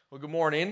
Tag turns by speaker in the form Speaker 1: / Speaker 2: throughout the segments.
Speaker 1: Well, good morning.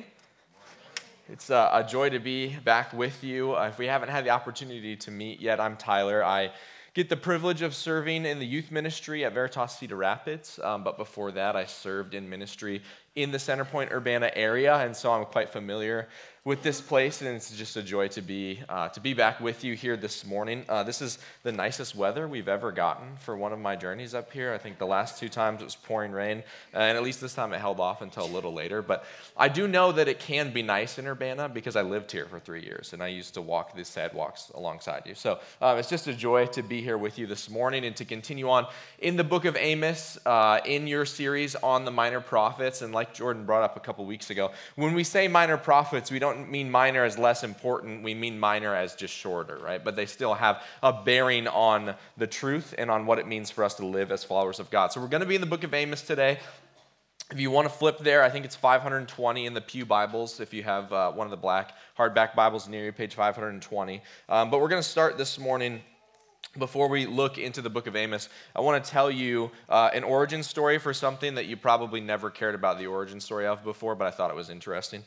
Speaker 1: It's a joy to be back with you. If we haven't had the opportunity to meet yet, I'm Tyler. I get the privilege of serving in the youth ministry at Veritas Cedar Rapids, but before that, I served in ministry in the Centerpoint, Urbana area, and so I'm quite familiar with this place, and it's just a joy to be back with you here this morning. This is the nicest weather we've ever gotten for one of my journeys up here. I think the last two times it was pouring rain, and at least this time it held off until a little later. But I do know that it can be nice in Urbana because I lived here for 3 years, and I used to walk these sidewalks alongside you. So it's just a joy to be here with you this morning and to continue on in the book of Amos in your series on the minor prophets. And like Jordan brought up a couple weeks ago, when we say minor prophets, we don't mean minor as less important. We mean minor as just shorter, right? But they still have a bearing on the truth and on what it means for us to live as followers of God. So we're going to be in the book of Amos today. If you want to flip there, I think it's 520 in the Pew Bibles. If you have one of the black hardback Bibles near you, page 520. But we're going to start this morning. Before we look into the book of Amos, I want to tell you an origin story for something that you probably never cared about the origin story of before, but I thought it was interesting.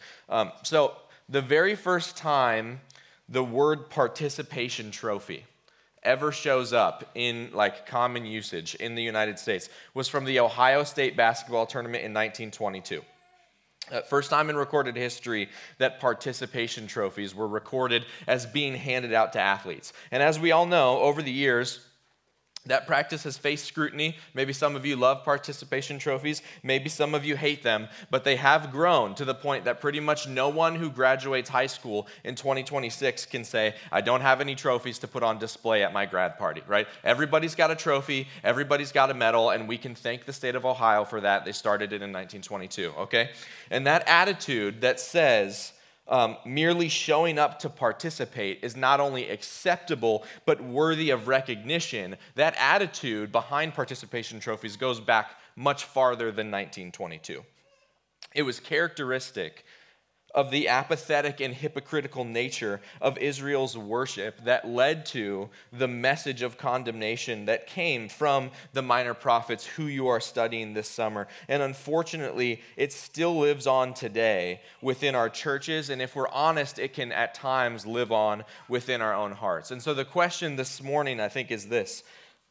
Speaker 1: So the very first time the word participation trophy ever shows up in like common usage in the United States was from the Ohio State basketball tournament in 1922. First time in recorded history that participation trophies were recorded as being handed out to athletes. And as we all know, over the years, that practice has faced scrutiny. Maybe some of you love participation trophies. Maybe some of you hate them. But they have grown to the point that pretty much no one who graduates high school in 2026 can say, I don't have any trophies to put on display at my grad party, right? Everybody's got a trophy. Everybody's got a medal. And we can thank the state of Ohio for that. They started it in 1922, okay? And that attitude that says, merely showing up to participate is not only acceptable, but worthy of recognition. That attitude behind participation trophies goes back much farther than 1922. It was characteristic of the apathetic and hypocritical nature of Israel's worship that led to the message of condemnation that came from the minor prophets who you are studying this summer. And unfortunately, it still lives on today within our churches, and if we're honest, it can at times live on within our own hearts. And so the question this morning, I think, is this: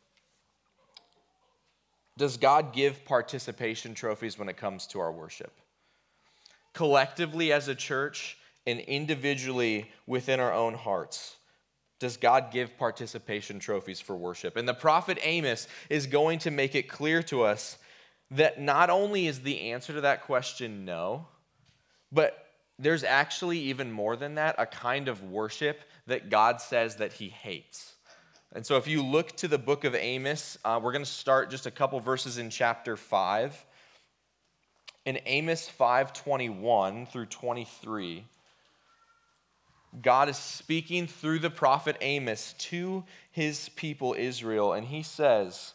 Speaker 1: does God give participation trophies when it comes to our worship? Collectively as a church and individually within our own hearts, does God give participation trophies for worship? And the prophet Amos is going to make it clear to us that not only is the answer to that question no, but there's actually even more than that, a kind of worship that God says that he hates. And so if you look to the book of Amos, we're going to start just a couple verses in chapter 5. In Amos 5:21 through 23, God is speaking through the prophet Amos to his people Israel, and he says,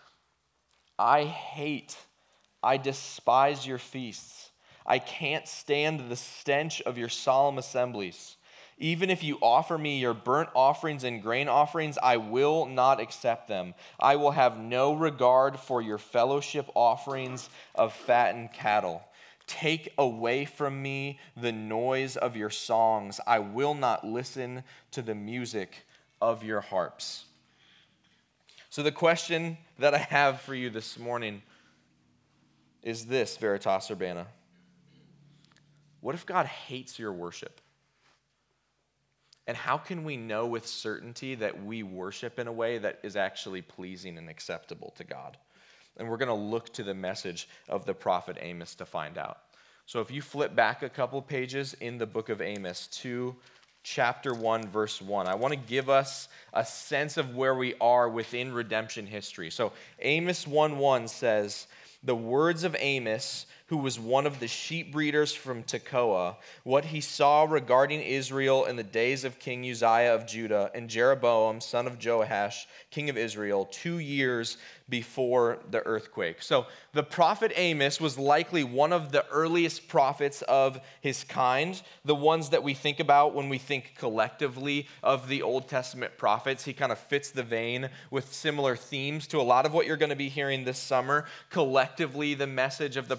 Speaker 1: I despise your feasts. I can't stand the stench of your solemn assemblies. Even if you offer me your burnt offerings and grain offerings, I will not accept them. I will have no regard for your fellowship offerings of fattened cattle. Take away from me the noise of your songs. I will not listen to the music of your harps. So the question that I have for you this morning is this, Veritas Urbana. What if God hates your worship? And how can we know with certainty that we worship in a way that is actually pleasing and acceptable to God? And we're going to look to the message of the prophet Amos to find out. So if you flip back a couple pages in the book of Amos to chapter 1, verse 1, I want to give us a sense of where we are within redemption history. So Amos 1:1 says, the words of Amos, who was one of the sheep breeders from Tekoa, what he saw regarding Israel in the days of King Uzziah of Judah and Jeroboam, son of Joash, king of Israel, 2 years before the earthquake. So the prophet Amos was likely one of the earliest prophets of his kind, the ones that we think about when we think collectively of the Old Testament prophets. He kind of fits the vein with similar themes to a lot of what you're going to be hearing this summer. Collectively, the message of the prophets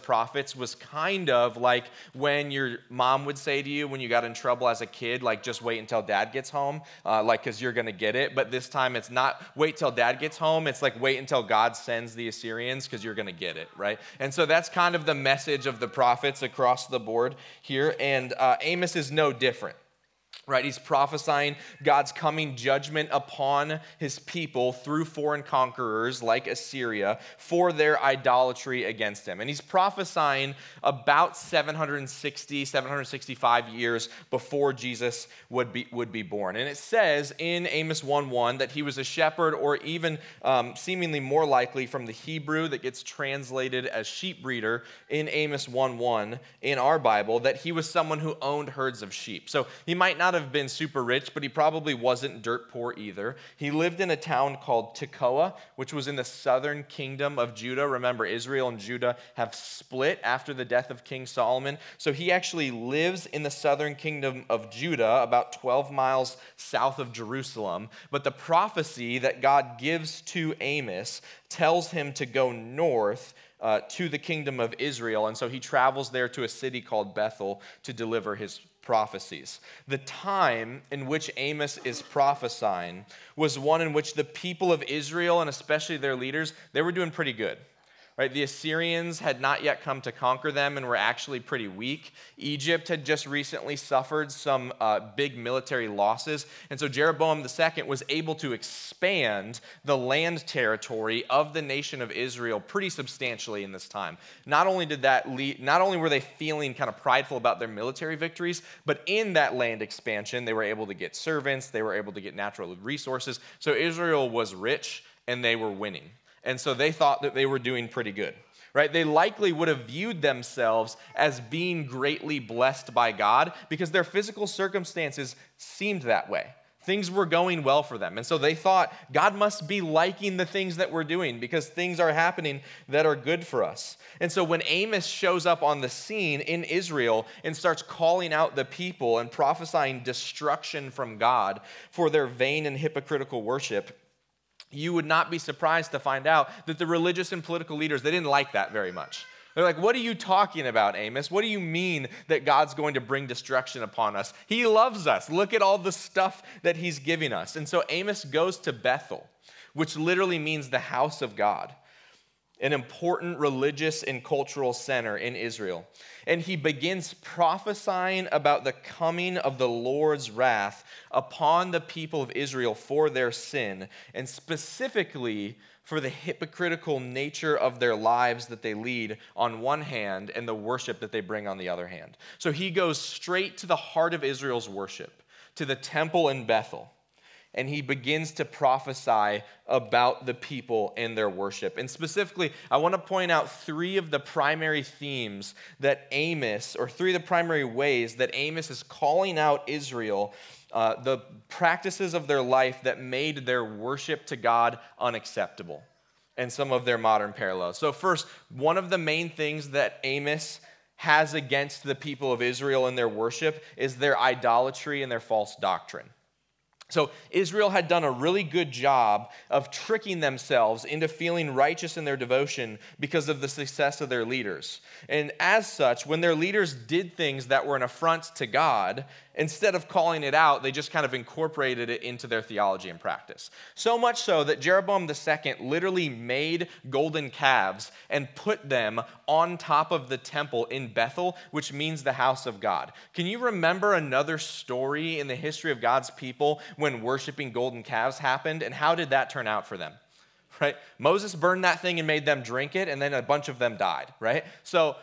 Speaker 1: prophets was kind of like when your mom would say to you when you got in trouble as a kid, like, just wait until dad gets home, because you're going to get it. But this time it's not wait till dad gets home. It's like wait until God sends the Assyrians because you're going to get it, right? And so that's kind of the message of the prophets across the board here. And Amos is no different. Right, he's prophesying God's coming judgment upon his people through foreign conquerors like Assyria for their idolatry against him. And he's prophesying about 765 years before Jesus would be born. And it says in Amos 1:1 that he was a shepherd, or even seemingly more likely from the Hebrew that gets translated as sheep breeder in Amos 1:1 in our Bible, that he was someone who owned herds of sheep. So he might not have been super rich, but he probably wasn't dirt poor either. He lived in a town called Tekoa, which was in the southern kingdom of Judah. Remember, Israel and Judah have split after the death of King Solomon. So he actually lives in the southern kingdom of Judah, about 12 miles south of Jerusalem. But the prophecy that God gives to Amos tells him to go north to the kingdom of Israel. And so he travels there to a city called Bethel to deliver his prophecies. The time in which Amos is prophesying was one in which the people of Israel, and especially their leaders, they were doing pretty good. Right? The Assyrians had not yet come to conquer them and were actually pretty weak. Egypt had just recently suffered some big military losses. And so Jeroboam II was able to expand the land territory of the nation of Israel pretty substantially in this time. Not only were they feeling kind of prideful about their military victories, but in that land expansion, they were able to get servants, they were able to get natural resources. So Israel was rich and they were winning. And so they thought that they were doing pretty good, right? They likely would have viewed themselves as being greatly blessed by God because their physical circumstances seemed that way. Things were going well for them. And so they thought God must be liking the things that we're doing because things are happening that are good for us. And so when Amos shows up on the scene in Israel and starts calling out the people and prophesying destruction from God for their vain and hypocritical worship, you would not be surprised to find out that the religious and political leaders, they didn't like that very much. They're like, what are you talking about, Amos? What do you mean that God's going to bring destruction upon us? He loves us. Look at all the stuff that he's giving us. And so Amos goes to Bethel, which literally means the house of God, an important religious and cultural center in Israel. And he begins prophesying about the coming of the Lord's wrath upon the people of Israel for their sin, and specifically for the hypocritical nature of their lives that they lead on one hand and the worship that they bring on the other hand. So he goes straight to the heart of Israel's worship, to the temple in Bethel. And he begins to prophesy about the people and their worship. And specifically, I want to point out three of the primary themes that Amos, or three of the primary ways that Amos is calling out Israel, the practices of their life that made their worship to God unacceptable, and some of their modern parallels. So first, one of the main things that Amos has against the people of Israel and their worship is their idolatry and their false doctrine. So Israel had done a really good job of tricking themselves into feeling righteous in their devotion because of the success of their leaders. And as such, when their leaders did things that were an affront to God, instead of calling it out, they just kind of incorporated it into their theology and practice. So much so that Jeroboam II literally made golden calves and put them on top of the temple in Bethel, which means the house of God. Can you remember another story in the history of God's people when worshiping golden calves happened? And how did that turn out for them? Right? Moses burned that thing and made them drink it, and then a bunch of them died, right? So,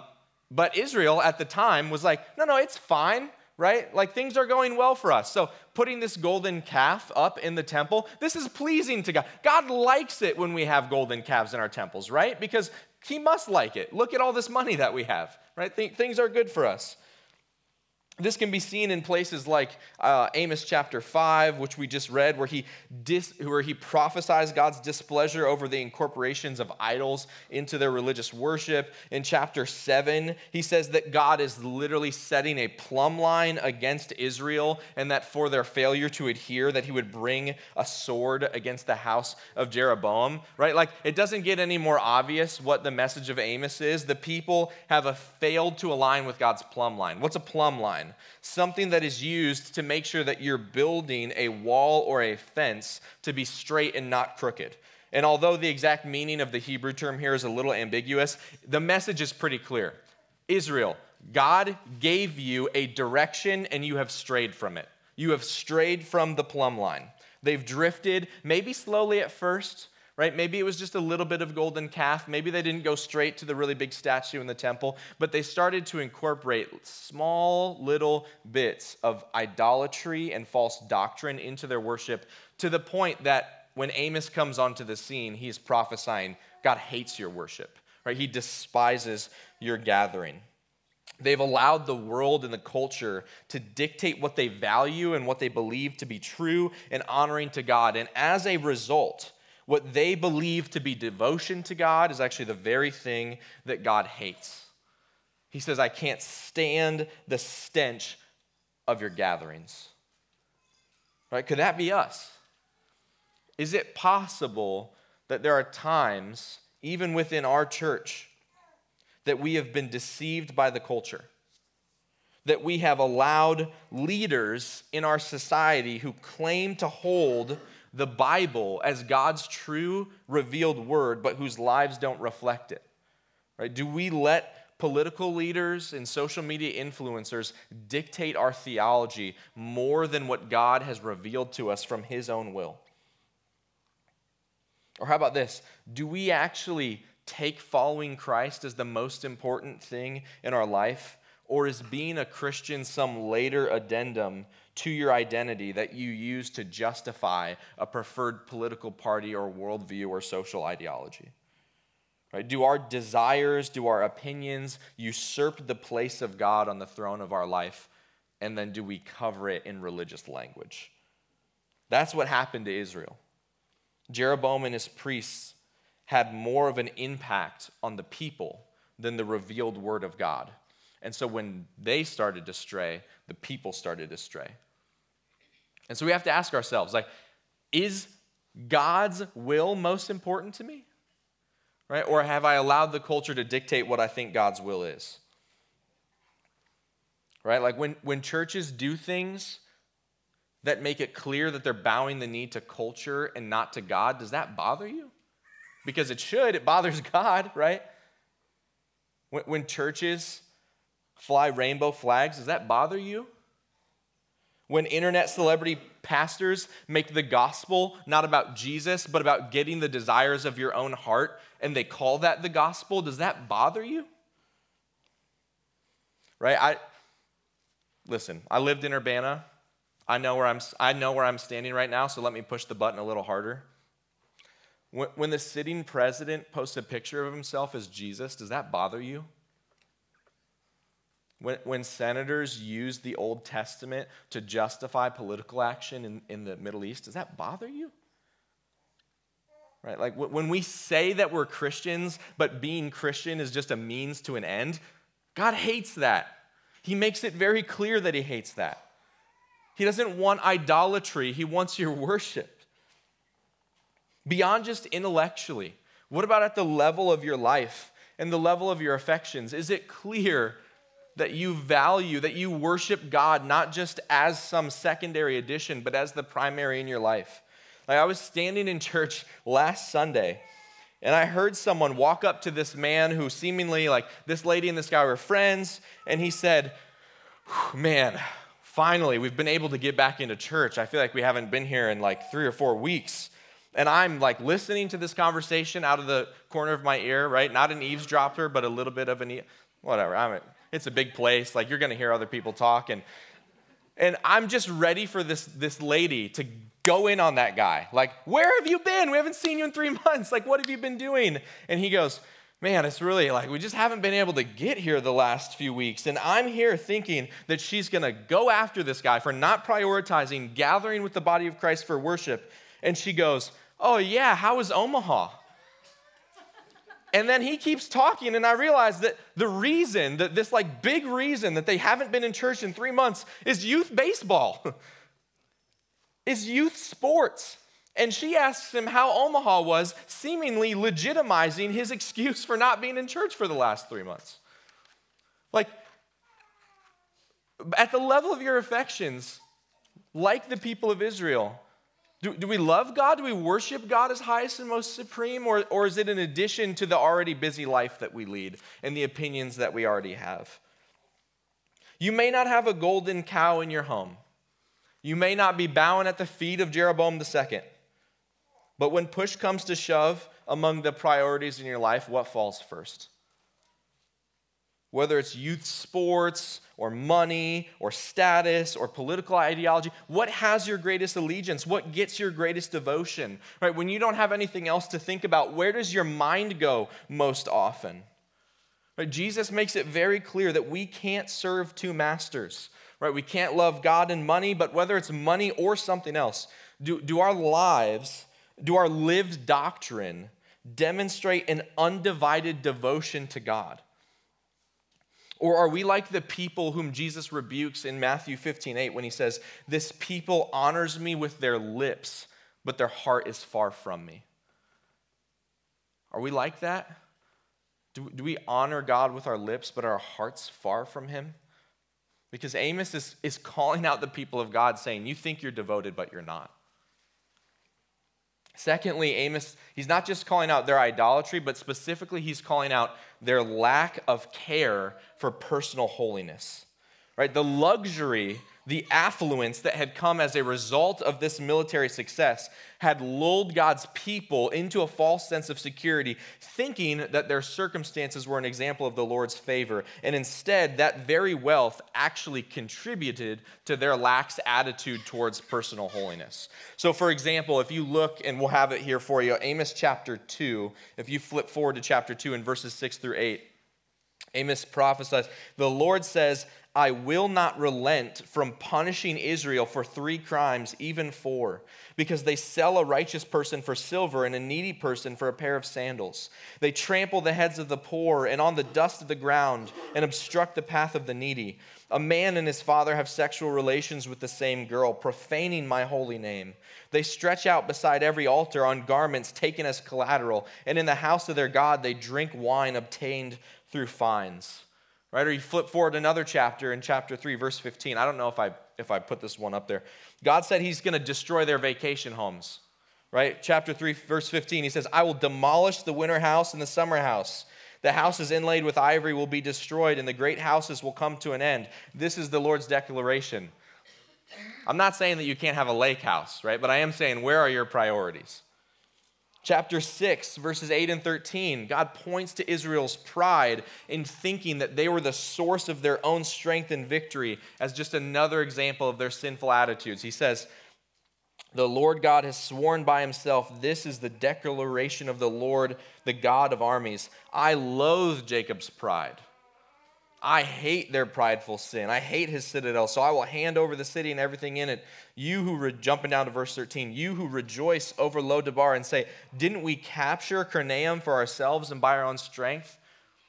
Speaker 1: but Israel at the time was like, no, it's fine. Right? Like things are going well for us. So putting this golden calf up in the temple, this is pleasing to God. God likes it when we have golden calves in our temples, right? Because he must like it. Look at all this money that we have, right? Things are good for us. This can be seen in places like Amos chapter 5, which we just read, where he prophesies God's displeasure over the incorporations of idols into their religious worship. In chapter 7, he says that God is literally setting a plumb line against Israel, and that for their failure to adhere, that he would bring a sword against the house of Jeroboam, right? Like, it doesn't get any more obvious what the message of Amos is. The people have failed to align with God's plumb line. What's a plumb line? Something that is used to make sure that you're building a wall or a fence to be straight and not crooked. And although the exact meaning of the Hebrew term here is a little ambiguous, the message is pretty clear. Israel, God gave you a direction and you have strayed from it. You have strayed from the plumb line. They've drifted, maybe slowly at first, right? Maybe it was just a little bit of golden calf. Maybe they didn't go straight to the really big statue in the temple, but they started to incorporate small little bits of idolatry and false doctrine into their worship, to the point that when Amos comes onto the scene, he's prophesying, God hates your worship, right? He despises your gathering. They've allowed the world and the culture to dictate what they value and what they believe to be true and honoring to God. And as a result, what they believe to be devotion to God is actually the very thing that God hates. He says, I can't stand the stench of your gatherings. Right? Could that be us? Is it possible that there are times, even within our church, that we have been deceived by the culture? That we have allowed leaders in our society who claim to hold the Bible as God's true revealed word, but whose lives don't reflect it, right? Do we let political leaders and social media influencers dictate our theology more than what God has revealed to us from his own will? Or how about this? Do we actually take following Christ as the most important thing in our life? Or is being a Christian some later addendum to your identity that you use to justify a preferred political party or worldview or social ideology? Right? Do our desires, do our opinions usurp the place of God on the throne of our life, and then do we cover it in religious language? That's what happened to Israel. Jeroboam and his priests had more of an impact on the people than the revealed word of God. And so when they started to stray, the people started to stray. And so we have to ask ourselves, like, is God's will most important to me? Right? Or have I allowed the culture to dictate what I think God's will is? Right? Like when churches do things that make it clear that they're bowing the knee to culture and not to God, does that bother you? Because it should. It bothers God, right? When churches fly rainbow flags, does that bother you? When internet celebrity pastors make the gospel not about Jesus, but about getting the desires of your own heart, and they call that the gospel, does that bother you? Right? Listen, I lived in Urbana. I know where I'm standing right now, so let me push the button a little harder. When the sitting president posts a picture of himself as Jesus, does that bother you? When senators use the Old Testament to justify political action in the Middle East, does that bother you? Right? Like when we say that we're Christians, but being Christian is just a means to an end, God hates that. He makes it very clear that he hates that. He doesn't want idolatry. He wants your worship. Beyond just intellectually, what about at the level of your life and the level of your affections? Is it clear that you value, that you worship God not just as some secondary addition, but as the primary in your life? Like I was standing in church last Sunday, and I heard someone walk up to this man who seemingly, like this lady and this guy were friends, and he said, man, finally, we've been able to get back into church. I feel like we haven't been here in like 3 or 4 weeks. And I'm like listening to this conversation out of the corner of my ear, right? Not an eavesdropper, but a little bit of whatever. It's a big place. Like you're going to hear other people talk. And I'm just ready for this lady to go in on that guy. Like, where have you been? We haven't seen you in 3 months. Like, what have you been doing? And he goes, man, it's really like we just haven't been able to get here the last few weeks. And I'm here thinking that she's going to go after this guy for not prioritizing gathering with the body of Christ for worship. And she goes, oh yeah, how was Omaha? And then he keeps talking, and I realize that the reason, that this like big reason that they haven't been in church in 3 months is youth baseball, is youth sports. And she asks him how Omaha was, seemingly legitimizing his excuse for not being in church for the last 3 months. Like, at the level of your affections, like the people of Israel, do we love God? Do we worship God as highest and most supreme? Or is it an addition to the already busy life that we lead and the opinions that we already have? You may not have a golden cow in your home. You may not be bowing at the feet of Jeroboam II. But when push comes to shove among the priorities in your life, what falls first? Whether it's youth sports or money or status or political ideology, what has your greatest allegiance? What gets your greatest devotion? Right? When you don't have anything else to think about, where does your mind go most often? Right? Jesus makes it very clear that we can't serve two masters. Right? We can't love God and money, but whether it's money or something else, do our lives, do our lived doctrine demonstrate an undivided devotion to God? Or are we like the people whom Jesus rebukes in Matthew 15:8 when he says, this people honors me with their lips, but their heart is far from me? Are we like that? Do we honor God with our lips, but our hearts far from him? Because Amos is calling out the people of God saying, you think you're devoted, but you're not. Secondly, Amos, he's not just calling out their idolatry, but specifically he's calling out their lack of care for personal holiness. Right? The luxury, the affluence that had come as a result of this military success had lulled God's people into a false sense of security, thinking that their circumstances were an example of the Lord's favor. And instead, that very wealth actually contributed to their lax attitude towards personal holiness. So, for example, if you look, and we'll have it here for you, Amos chapter 2, if you flip forward to chapter 2 in verses 6 through 8, Amos prophesies, the Lord says, I will not relent from punishing Israel for 3 crimes, even 4, because they sell a righteous person for silver and a needy person for a pair of sandals. They trample the heads of the poor and on the dust of the ground and obstruct the path of the needy. A man and his father have sexual relations with the same girl, profaning my holy name. They stretch out beside every altar on garments taken as collateral, and in the house of their God they drink wine obtained through fines. Right? Or you flip forward another chapter in chapter 3, verse 15. I don't know if I put this one up there. God said he's going to destroy their vacation homes. Right? Chapter 3, verse 15, he says, I will demolish the winter house and the summer house. The houses inlaid with ivory will be destroyed, and the great houses will come to an end. This is the Lord's declaration. I'm not saying that you can't have a lake house, right? But I am saying, where are your priorities? Chapter 6, verses 8 and 13, God points to Israel's pride in thinking that they were the source of their own strength and victory as just another example of their sinful attitudes. He says, the Lord God has sworn by himself, this is the declaration of the Lord, the God of armies. I loathe Jacob's pride. I hate their prideful sin. I hate his citadel, so I will hand over the city and everything in it. You who, jumping down to verse 13, you who rejoice over Lo-debar and say, didn't we capture Karnaim for ourselves and by our own strength?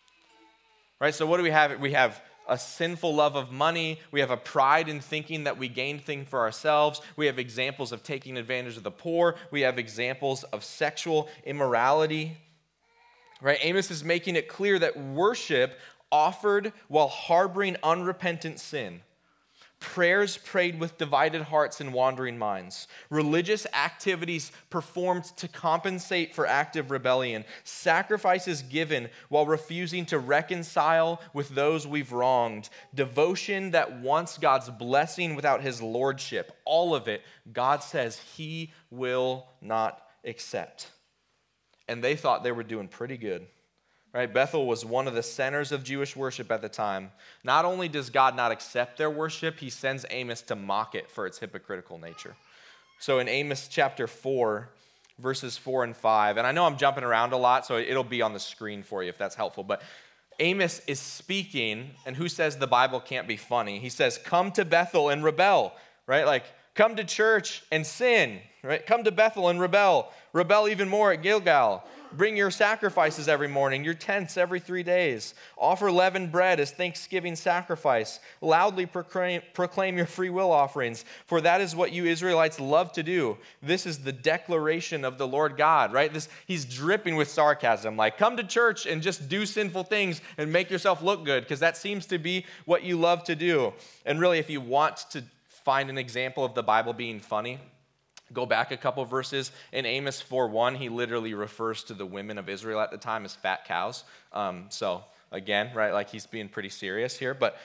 Speaker 1: Right, so what do we have? We have a sinful love of money. We have a pride in thinking that we gain things for ourselves. We have examples of taking advantage of the poor. We have examples of sexual immorality. Right, Amos is making it clear that worship offered while harboring unrepentant sin, prayers prayed with divided hearts and wandering minds, religious activities performed to compensate for active rebellion, sacrifices given while refusing to reconcile with those we've wronged, devotion that wants God's blessing without his lordship. All of it, God says he will not accept. And they thought they were doing pretty good. Right? Bethel was one of the centers of Jewish worship at the time. Not only does God not accept their worship, he sends Amos to mock it for its hypocritical nature. So in Amos chapter 4, verses 4 and 5. And I know I'm jumping around a lot, so it'll be on the screen for you if that's helpful. But Amos is speaking, and who says the Bible can't be funny? He says, come to Bethel and rebel, right? Like, come to church and sin, right? Come to Bethel and rebel. Rebel even more at Gilgal. Bring your sacrifices every morning, your tents every 3 days. Offer leavened bread as thanksgiving sacrifice. Loudly proclaim your free will offerings, for that is what you Israelites love to do. This is the declaration of the Lord God, right? He's dripping with sarcasm, like, come to church and just do sinful things and make yourself look good, because that seems to be what you love to do. And really, if you want to find an example of the Bible being funny, go back a couple verses. In Amos 4:1, he literally refers to the women of Israel at the time as fat cows. So again, right, like he's being pretty serious here. But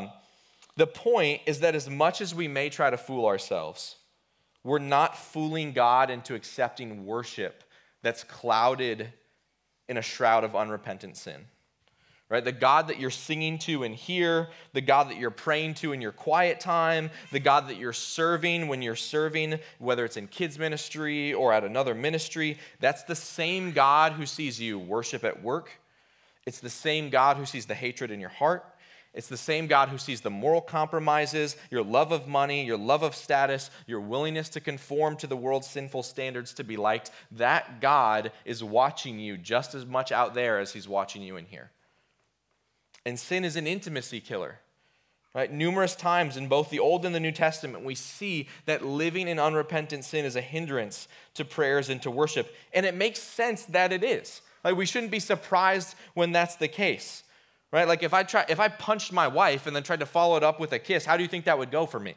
Speaker 1: the point is that as much as we may try to fool ourselves, we're not fooling God into accepting worship that's clouded in a shroud of unrepentant sin. Right? The God that you're singing to in here, the God that you're praying to in your quiet time, the God that you're serving when you're serving, whether it's in kids ministry or at another ministry, that's the same God who sees you worship at work. It's the same God who sees the hatred in your heart. It's the same God who sees the moral compromises, your love of money, your love of status, your willingness to conform to the world's sinful standards to be liked. That God is watching you just as much out there as he's watching you in here. And sin is an intimacy killer. Right? Numerous times in both the Old and the New Testament, we see that living in unrepentant sin is a hindrance to prayers and to worship. And it makes sense that it is. Like, we shouldn't be surprised when that's the case. Right? Like, if I punched my wife and then tried to follow it up with a kiss, how do you think that would go for me?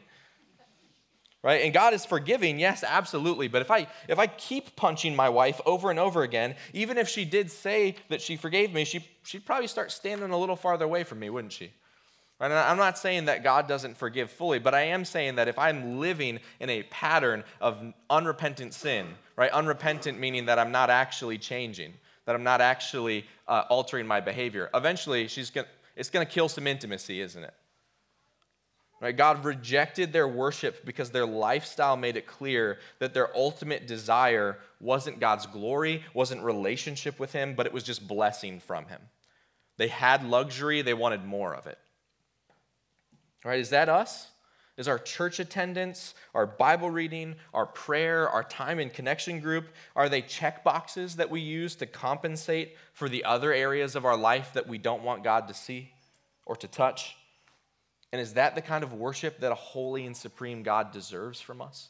Speaker 1: Right? And God is forgiving, yes, absolutely. But if I keep punching my wife over and over again, even if she did say that she forgave me, she'd probably start standing a little farther away from me, wouldn't she? Right? And I'm not saying that God doesn't forgive fully, but I am saying that if I'm living in a pattern of unrepentant sin, right? Unrepentant meaning that I'm not actually changing, that I'm not actually altering my behavior. Eventually, it's going to kill some intimacy, isn't it? Right? God rejected their worship because their lifestyle made it clear that their ultimate desire wasn't God's glory, wasn't relationship with him, but it was just blessing from him. They had luxury, they wanted more of it. Right? Is that us? Is our church attendance, our Bible reading, our prayer, our time in connection group, are they check boxes that we use to compensate for the other areas of our life that we don't want God to see or to touch? And is that the kind of worship that a holy and supreme God deserves from us?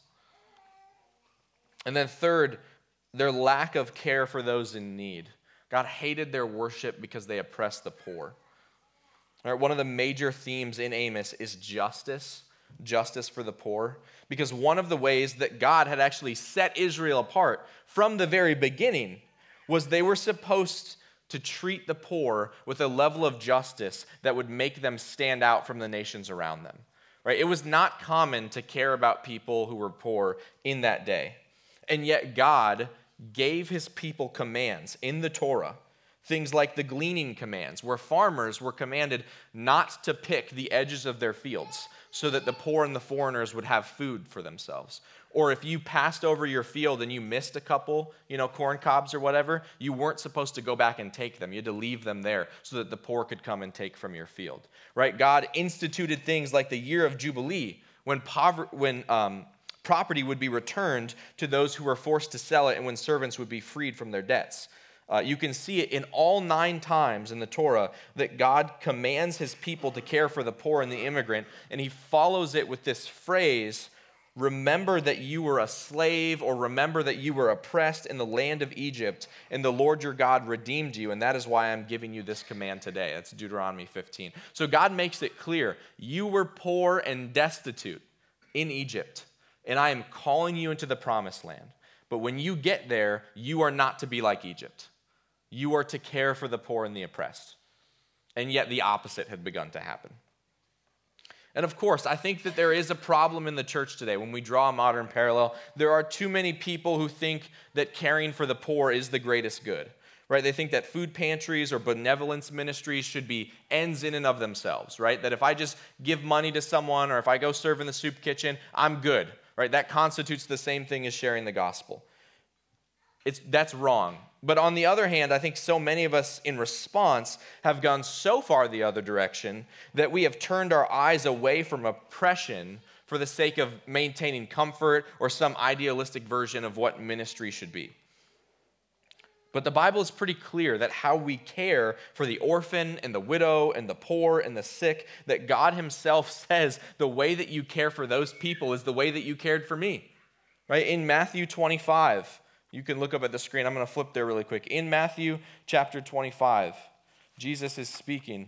Speaker 1: And then third, their lack of care for those in need. God hated their worship because they oppressed the poor. All right, one of the major themes in Amos is justice for the poor. Because one of the ways that God had actually set Israel apart from the very beginning was they were supposed to treat the poor with a level of justice that would make them stand out from the nations around them. Right? It was not common to care about people who were poor in that day. And yet God gave his people commands in the Torah, things like the gleaning commands, where farmers were commanded not to pick the edges of their fields so that the poor and the foreigners would have food for themselves. Or if you passed over your field and you missed a couple, corn cobs or whatever, you weren't supposed to go back and take them. You had to leave them there so that the poor could come and take from your field. Right? God instituted things like the year of Jubilee, when property would be returned to those who were forced to sell it and when servants would be freed from their debts. You can see it in all 9 times in the Torah that God commands his people to care for the poor and the immigrant, and he follows it with this phrase, remember that you were a slave, or remember that you were oppressed in the land of Egypt, and the Lord your God redeemed you, and that is why I'm giving you this command today. That's Deuteronomy 15. So God makes it clear, you were poor and destitute in Egypt, and I am calling you into the promised land. But when you get there, you are not to be like Egypt. You are to care for the poor and the oppressed. And yet the opposite had begun to happen. And of course, I think that there is a problem in the church today. When we draw a modern parallel, there are too many people who think that caring for the poor is the greatest good. Right? They think that food pantries or benevolence ministries should be ends in and of themselves. Right? That if I just give money to someone or if I go serve in the soup kitchen, I'm good. Right? That constitutes the same thing as sharing the gospel. That's wrong. But on the other hand, I think so many of us in response have gone so far the other direction that we have turned our eyes away from oppression for the sake of maintaining comfort or some idealistic version of what ministry should be. But the Bible is pretty clear that how we care for the orphan and the widow and the poor and the sick, that God himself says the way that you care for those people is the way that you cared for me. Right? In Matthew 25, you can look up at the screen. I'm going to flip there really quick. In Matthew chapter 25, Jesus is speaking.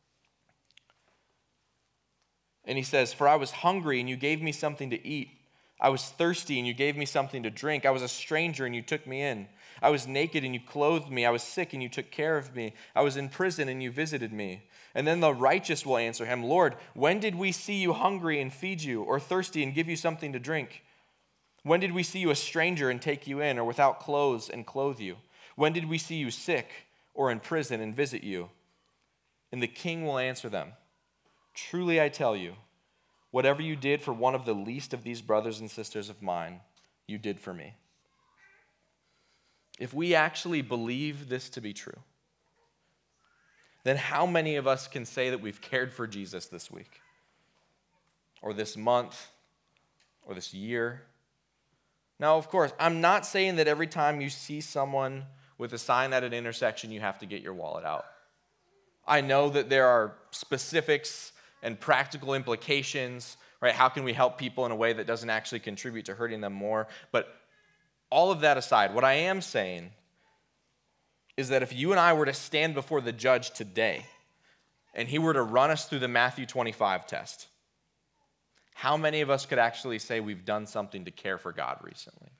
Speaker 1: And he says, "For I was hungry and you gave me something to eat. I was thirsty and you gave me something to drink. I was a stranger and you took me in. I was naked and you clothed me. I was sick and you took care of me. I was in prison and you visited me." And then the righteous will answer him, "Lord, when did we see you hungry and feed you, or thirsty and give you something to drink? When did we see you a stranger and take you in, or without clothes and clothe you? When did we see you sick or in prison and visit you?" And the king will answer them, "Truly I tell you, whatever you did for one of the least of these brothers and sisters of mine, you did for me." If we actually believe this to be true, then how many of us can say that we've cared for Jesus this week, or this month, or this year? Now, of course, I'm not saying that every time you see someone with a sign at an intersection, you have to get your wallet out. I know that there are specifics and practical implications, right? How can we help people in a way that doesn't actually contribute to hurting them more? But all of that aside, what I am saying is that if you and I were to stand before the judge today and he were to run us through the Matthew 25 test, how many of us could actually say we've done something to care for God recently?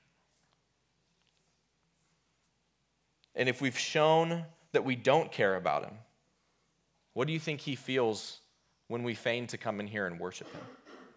Speaker 1: And if we've shown that we don't care about him, what do you think he feels when we feign to come in here and worship him?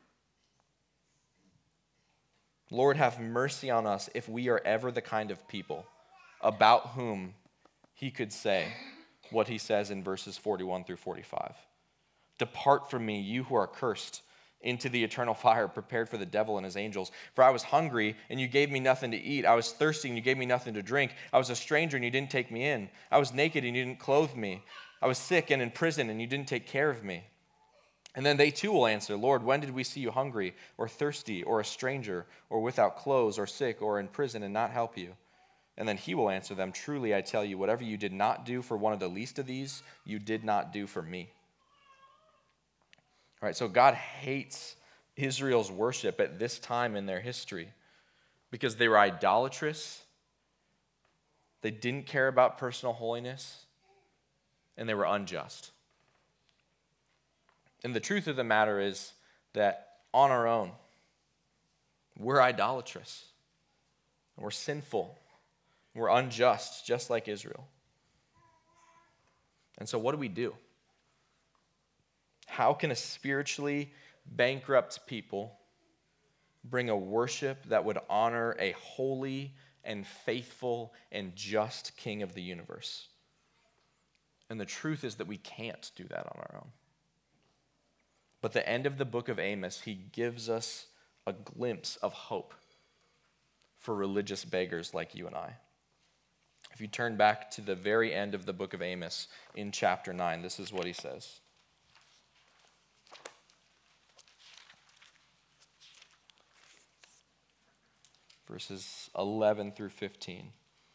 Speaker 1: Lord, have mercy on us if we are ever the kind of people about whom he could say what he says in verses 41 through 45. "Depart from me, you who are cursed, into the eternal fire prepared for the devil and his angels. For I was hungry, and you gave me nothing to eat. I was thirsty, and you gave me nothing to drink. I was a stranger, and you didn't take me in. I was naked, and you didn't clothe me. I was sick and in prison, and you didn't take care of me." And then they too will answer, "Lord, when did we see you hungry or thirsty or a stranger or without clothes or sick or in prison and not help you?" And then he will answer them, "Truly I tell you, whatever you did not do for one of the least of these, you did not do for me." All right, so God hates Israel's worship at this time in their history because they were idolatrous, they didn't care about personal holiness, and they were unjust. And the truth of the matter is that on our own, we're idolatrous, we're sinful, we're unjust, just like Israel. And so what do we do? How can a spiritually bankrupt people bring a worship that would honor a holy and faithful and just King of the universe? And the truth is that we can't do that on our own. But the end of the book of Amos, he gives us a glimpse of hope for religious beggars like you and I. If you turn back to the very end of the book of Amos in chapter 9, this is what he says. Verses 11 through 15.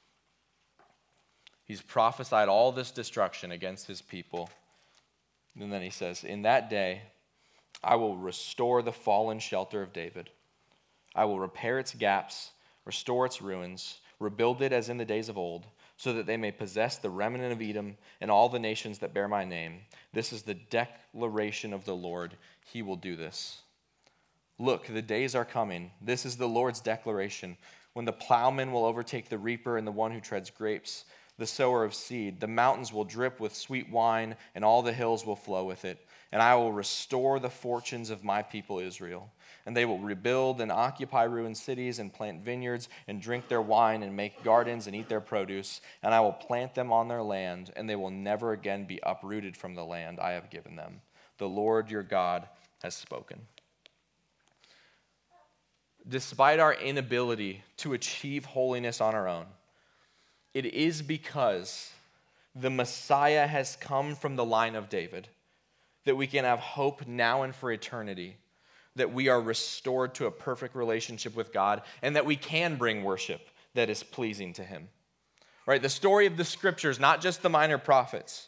Speaker 1: He's prophesied all this destruction against his people. And then he says, "In that day, I will restore the fallen shelter of David. I will repair its gaps, restore its ruins, rebuild it as in the days of old, so that they may possess the remnant of Edom and all the nations that bear my name. This is the declaration of the Lord. He will do this. Look, the days are coming. This is the Lord's declaration, when the plowman will overtake the reaper and the one who treads grapes, the sower of seed. The mountains will drip with sweet wine, and all the hills will flow with it. And I will restore the fortunes of my people Israel. And they will rebuild and occupy ruined cities and plant vineyards and drink their wine and make gardens and eat their produce. And I will plant them on their land, and they will never again be uprooted from the land I have given them. The Lord your God has spoken." Despite our inability to achieve holiness on our own, It is because the Messiah has come from the line of David that we can have hope now and for eternity, that we are restored to a perfect relationship with God, and that we can bring worship that is pleasing to him. Right? The story of the scriptures, not just the minor prophets,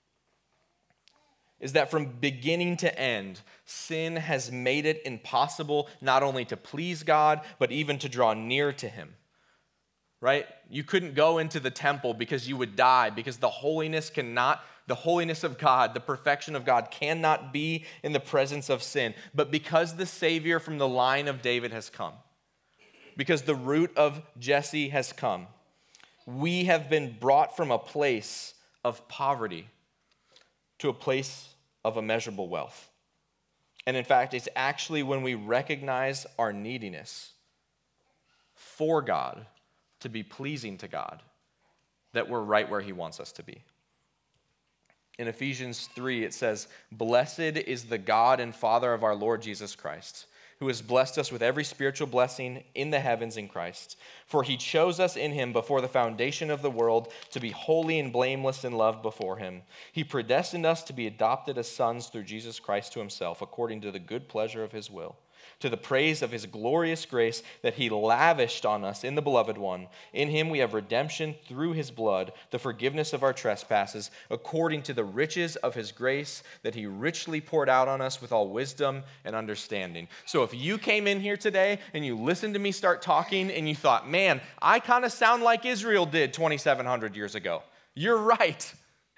Speaker 1: is that from beginning to end, sin has made it impossible not only to please God, but even to draw near to him. Right? You couldn't go into the temple because you would die, because the holiness of God, the perfection of God cannot be in the presence of sin. But because the Savior from the line of David has come, because the root of Jesse has come, we have been brought from a place of poverty to a place of immeasurable wealth. And in fact, it's actually when we recognize our neediness for God, to be pleasing to God, that we're right where he wants us to be. In Ephesians 3, it says, "Blessed is the God and Father of our Lord Jesus Christ, who has blessed us with every spiritual blessing in the heavens in Christ. For he chose us in him before the foundation of the world to be holy and blameless in love before him. He predestined us to be adopted as sons through Jesus Christ to himself, according to the good pleasure of his will, to the praise of his glorious grace that he lavished on us in the Beloved One. In him we have redemption through his blood, the forgiveness of our trespasses, according to the riches of his grace that he richly poured out on us with all wisdom and understanding." So if you came in here today and you listened to me start talking and you thought, man, I kind of sound like Israel did 2,700 years ago, you're right.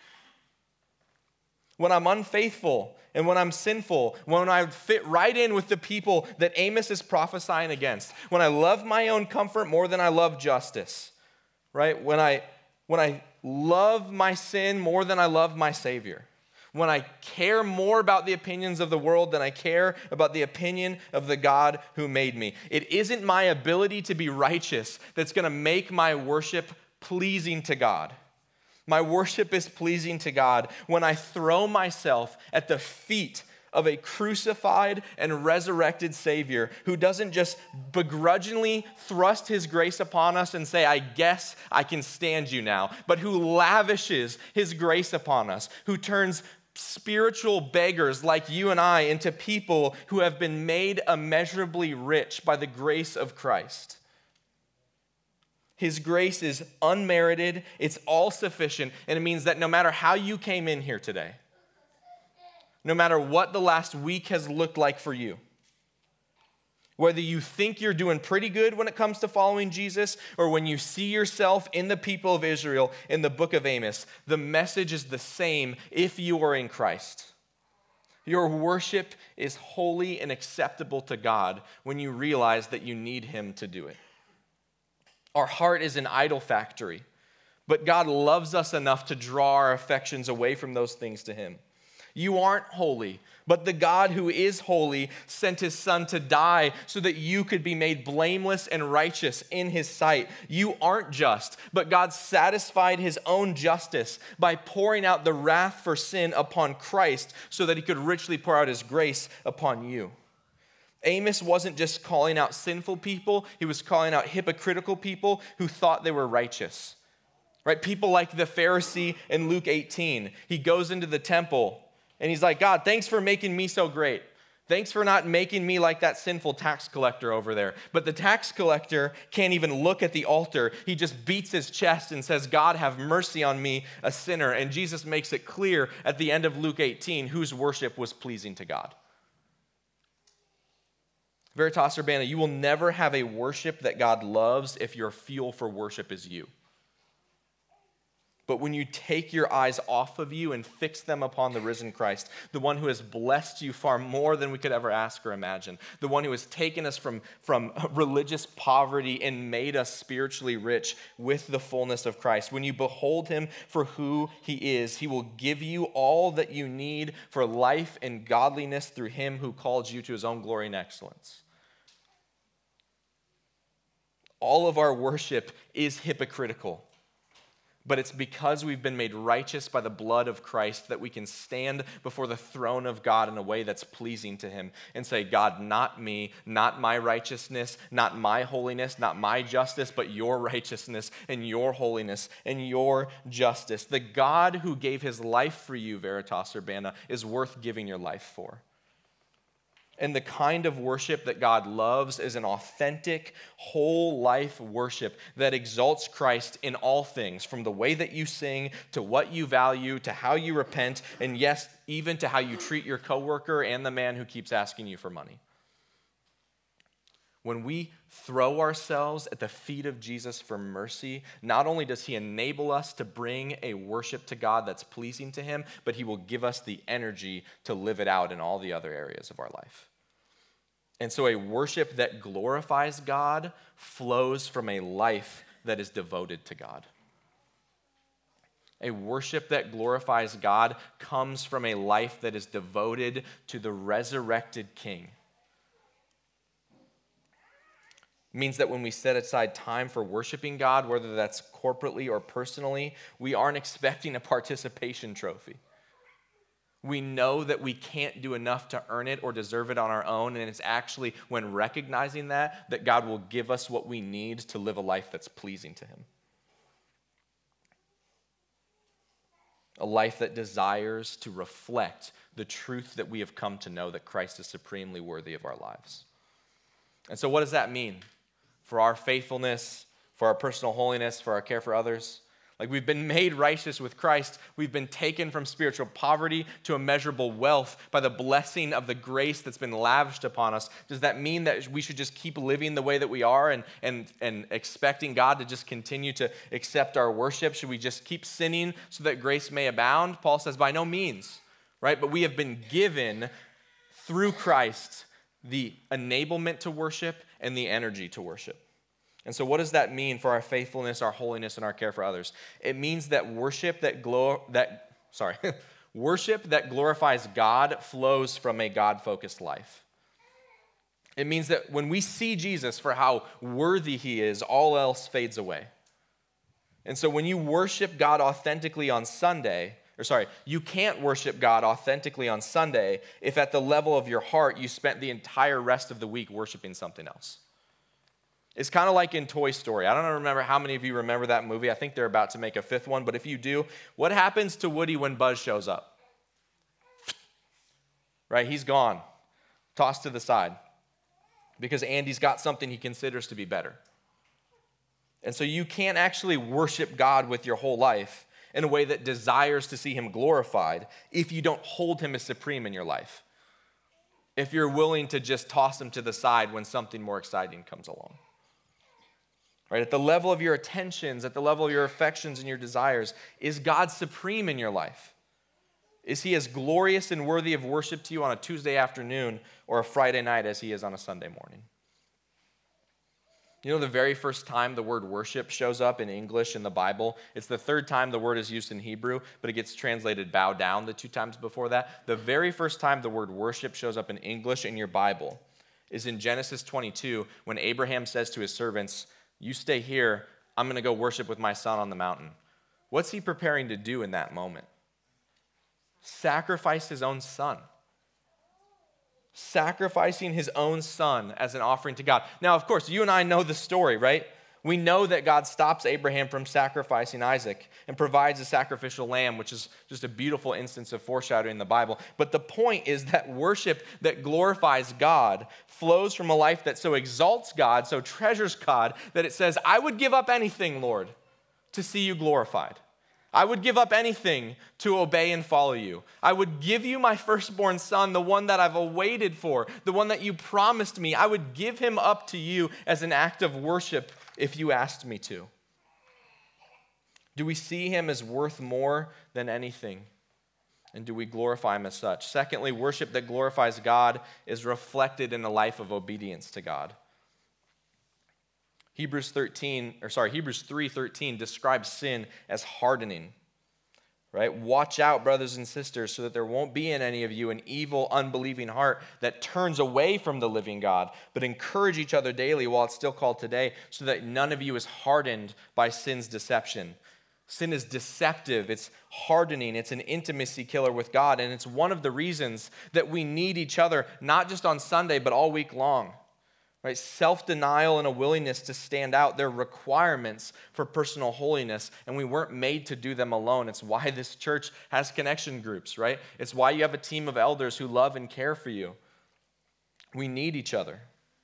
Speaker 1: When I'm unfaithful and when I'm sinful, when I fit right in with the people that Amos is prophesying against, when I love my own comfort more than I love justice, right? When I love my sin more than I love my Savior, when I care more about the opinions of the world than I care about the opinion of the God who made me. It isn't my ability to be righteous that's going to make my worship pleasing to God. My worship is pleasing to God when I throw myself at the feet of a crucified and resurrected Savior who doesn't just begrudgingly thrust his grace upon us and say, I guess I can stand you now, but who lavishes his grace upon us, who turns spiritual beggars like you and I into people who have been made immeasurably rich by the grace of Christ. His grace is unmerited, it's all sufficient, and it means that no matter how you came in here today, no matter what the last week has looked like for you, whether you think you're doing pretty good when it comes to following Jesus, or when you see yourself in the people of Israel in the book of Amos, the message is the same if you are in Christ. Your worship is holy and acceptable to God when you realize that you need him to do it. Our heart is an idol factory, but God loves us enough to draw our affections away from those things to him. You aren't holy, but the God who is holy sent his son to die so that you could be made blameless and righteous in his sight. You aren't just, but God satisfied his own justice by pouring out the wrath for sin upon Christ so that he could richly pour out his grace upon you. Amos wasn't just calling out sinful people, he was calling out hypocritical people who thought they were righteous. Right? People like the Pharisee in Luke 18. He goes into the temple and he's like, God, thanks for making me so great. Thanks for not making me like that sinful tax collector over there. But the tax collector can't even look at the altar. He just beats his chest and says, God, have mercy on me, a sinner. And Jesus makes it clear at the end of Luke 18 whose worship was pleasing to God. Veritas Urbana, you will never have a worship that God loves if your fuel for worship is you. But when you take your eyes off of you and fix them upon the risen Christ, the one who has blessed you far more than we could ever ask or imagine, the one who has taken us from religious poverty and made us spiritually rich with the fullness of Christ, when you behold him for who he is, he will give you all that you need for life and godliness through him who called you to his own glory and excellence. All of our worship is hypocritical, but it's because we've been made righteous by the blood of Christ that we can stand before the throne of God in a way that's pleasing to him and say, God, not me, not my righteousness, not my holiness, not my justice, but your righteousness and your holiness and your justice. The God who gave his life for you, Veritas Urbana, is worth giving your life for. And the kind of worship that God loves is an authentic, whole life worship that exalts Christ in all things, from the way that you sing, to what you value, to how you repent, and yes, even to how you treat your coworker and the man who keeps asking you for money. When we throw ourselves at the feet of Jesus for mercy, not only does he enable us to bring a worship to God that's pleasing to him, but he will give us the energy to live it out in all the other areas of our life. And so a worship that glorifies God flows from a life that is devoted to God. A worship that glorifies God comes from a life that is devoted to the resurrected King. It means that when we set aside time for worshiping God, whether that's corporately or personally, we aren't expecting a participation trophy. We know that we can't do enough to earn it or deserve it on our own, and it's actually when recognizing that God will give us what we need to live a life that's pleasing to him. A life that desires to reflect the truth that we have come to know, that Christ is supremely worthy of our lives. And so what does that mean for our faithfulness, for our personal holiness, for our care for others? Like, we've been made righteous with Christ. We've been taken from spiritual poverty to immeasurable wealth by the blessing of the grace that's been lavished upon us. Does that mean that we should just keep living the way that we are and expecting God to just continue to accept our worship? Should we just keep sinning so that grace may abound? Paul says, by no means, right? But we have been given through Christ the enablement to worship and the energy to worship. And so what does that mean for our faithfulness, our holiness, and our care for others? It means that worship that glorifies God flows from a God-focused life. It means that when we see Jesus for how worthy he is, all else fades away. And so when you worship God authentically on Sunday, you can't worship God authentically on Sunday if at the level of your heart you spent the entire rest of the week worshiping something else. It's kind of like in Toy Story. I don't remember how many of you remember that movie. I think they're about to make a fifth one, but if you do, what happens to Woody when Buzz shows up? Right, he's gone, tossed to the side, because Andy's got something he considers to be better. And so you can't actually worship God with your whole life in a way that desires to see him glorified if you don't hold him as supreme in your life. If you're willing to just toss him to the side when something more exciting comes along. Right? At the level of your attentions, at the level of your affections and your desires, is God supreme in your life? Is he as glorious and worthy of worship to you on a Tuesday afternoon or a Friday night as he is on a Sunday morning? You know, the very first time the word worship shows up in English in the Bible, it's the third time the word is used in Hebrew, but it gets translated bow down the two times before that. The very first time the word worship shows up in English in your Bible is in Genesis 22, when Abraham says to his servants, you stay here, I'm going to go worship with my son on the mountain. What's he preparing to do in that moment? Sacrifice his own son. Sacrificing his own son as an offering to God. Now, of course, you and I know the story, right? We know that God stops Abraham from sacrificing Isaac and provides a sacrificial lamb, which is just a beautiful instance of foreshadowing in the Bible. But the point is that worship that glorifies God flows from a life that so exalts God, so treasures God, that it says, I would give up anything, Lord, to see you glorified. I would give up anything to obey and follow you. I would give you my firstborn son, the one that I've awaited for, the one that you promised me. I would give him up to you as an act of worship if you asked me to. Do we see him as worth more than anything? And do we glorify him as such? Secondly, worship that glorifies God is reflected in a life of obedience to God. Hebrews 3:13 describes sin as hardening. Right? Watch out, brothers and sisters, so that there won't be in any of you an evil, unbelieving heart that turns away from the living God, but encourage each other daily while it's still called today, so that none of you is hardened by sin's deception. Sin is deceptive, it's hardening, it's an intimacy killer with God, and it's one of the reasons that we need each other, not just on Sunday, but all week long. Right? Self-denial and a willingness to stand out, they're requirements for personal holiness, and we weren't made to do them alone. It's why this church has connection groups, right? It's why you have a team of elders who love and care for you. We need each other.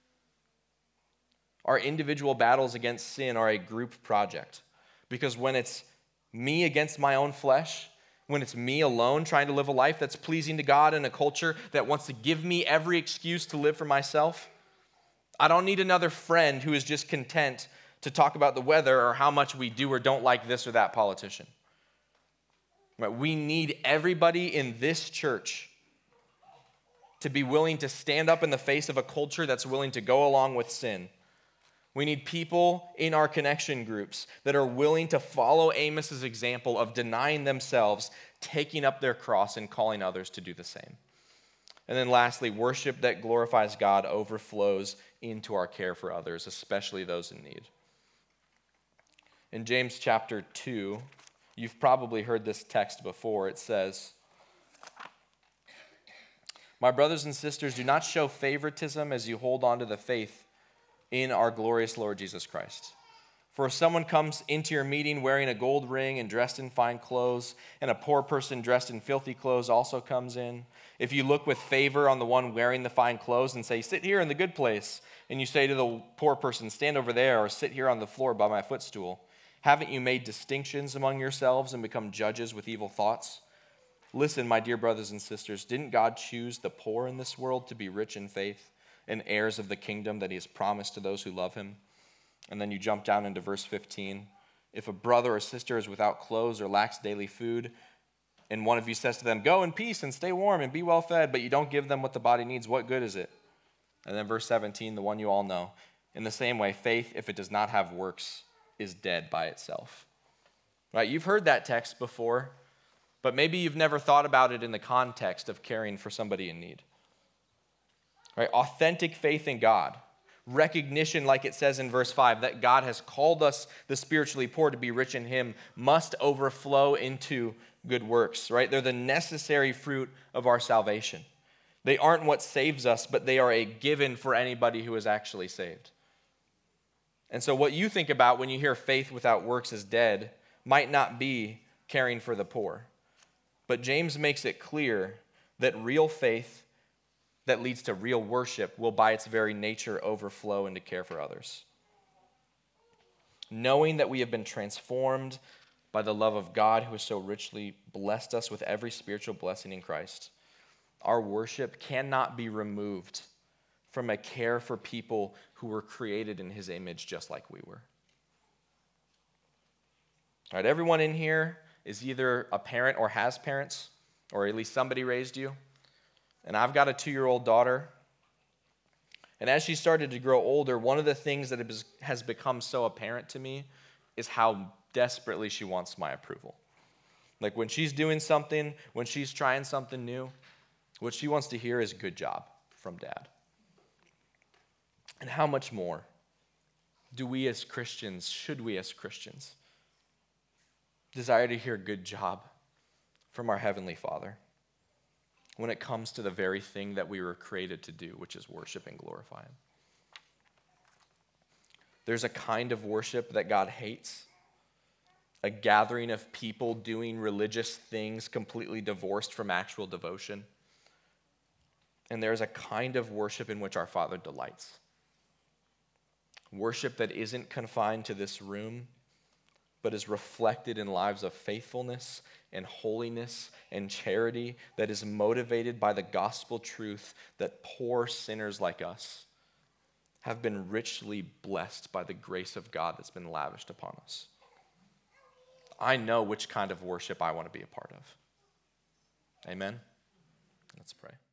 Speaker 1: Our individual battles against sin are a group project, because when it's me against my own flesh, when it's me alone trying to live a life that's pleasing to God in a culture that wants to give me every excuse to live for myself, I don't need another friend who is just content to talk about the weather or how much we do or don't like this or that politician. Right? We need everybody in this church to be willing to stand up in the face of a culture that's willing to go along with sin. We need people in our connection groups that are willing to follow Amos's example of denying themselves, taking up their cross, and calling others to do the same. And then lastly, worship that glorifies God overflows into our care for others, especially those in need. In James chapter 2, you've probably heard this text before. It says, "My brothers and sisters, do not show favoritism as you hold on to the faith in our glorious Lord Jesus Christ. For if someone comes into your meeting wearing a gold ring and dressed in fine clothes, and a poor person dressed in filthy clothes also comes in, if you look with favor on the one wearing the fine clothes and say, 'Sit here in the good place,' and you say to the poor person, 'Stand over there,' or 'Sit here on the floor by my footstool,' haven't you made distinctions among yourselves and become judges with evil thoughts? Listen, my dear brothers and sisters, didn't God choose the poor in this world to be rich in faith and heirs of the kingdom that he has promised to those who love him?" And then you jump down into verse 15. "If a brother or sister is without clothes or lacks daily food, and one of you says to them, 'Go in peace and stay warm and be well fed,' but you don't give them what the body needs, what good is it?" And then verse 17, the one you all know. "In the same way, faith, if it does not have works, is dead by itself." Right? You've heard that text before, but maybe you've never thought about it in the context of caring for somebody in need. Right? Authentic faith in God, recognition, like it says in verse 5, that God has called us, the spiritually poor, to be rich in him, must overflow into good works. Right? They're the necessary fruit of our salvation. They aren't what saves us, but they are a given for anybody who is actually saved. And so what you think about when you hear faith without works is dead might not be caring for the poor. But James makes it clear that real faith that leads to real worship will by its very nature overflow into care for others. Knowing that we have been transformed by the love of God who has so richly blessed us with every spiritual blessing in Christ, our worship cannot be removed from a care for people who were created in his image just like we were. All right, everyone in here is either a parent or has parents, or at least somebody raised you. And I've got a 2-year-old daughter. And as she started to grow older, one of the things that has become so apparent to me is how desperately she wants my approval. Like when she's doing something, when she's trying something new, what she wants to hear is "good job" from dad. And how much more do we as Christians, should we as Christians, desire to hear "good job" from our Heavenly Father when it comes to the very thing that we were created to do, which is worship and glorify him? There's a kind of worship that God hates, a gathering of people doing religious things completely divorced from actual devotion. And there's a kind of worship in which our Father delights. Worship that isn't confined to this room, but is reflected in lives of faithfulness and holiness and charity, that is motivated by the gospel truth that poor sinners like us have been richly blessed by the grace of God that's been lavished upon us. I know which kind of worship I want to be a part of. Amen? Let's pray.